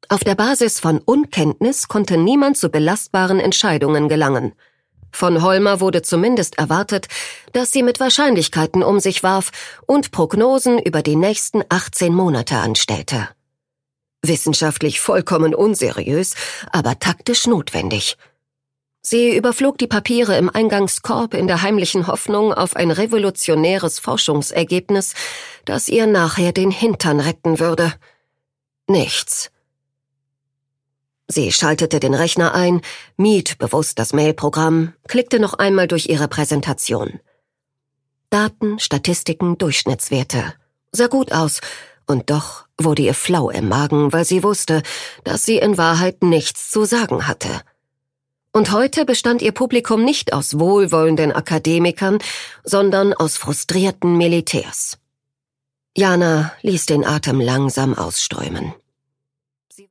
Auf der Basis von Unkenntnis konnte niemand zu belastbaren Entscheidungen gelangen. Von Holmer wurde zumindest erwartet, dass sie mit Wahrscheinlichkeiten um sich warf und Prognosen über die nächsten 18 Monate anstellte. Wissenschaftlich vollkommen unseriös, aber taktisch notwendig. Sie überflog die Papiere im Eingangskorb in der heimlichen Hoffnung auf ein revolutionäres Forschungsergebnis, das ihr nachher den Hintern retten würde. Nichts. Sie schaltete den Rechner ein, mied bewusst das Mailprogramm, klickte noch einmal durch ihre Präsentation. Daten, Statistiken, Durchschnittswerte. Sah gut aus, und doch wurde ihr flau im Magen, weil sie wusste, dass sie in Wahrheit nichts zu sagen hatte. Und heute bestand ihr Publikum nicht aus wohlwollenden Akademikern, sondern aus frustrierten Militärs. Jana ließ den Atem langsam ausströmen.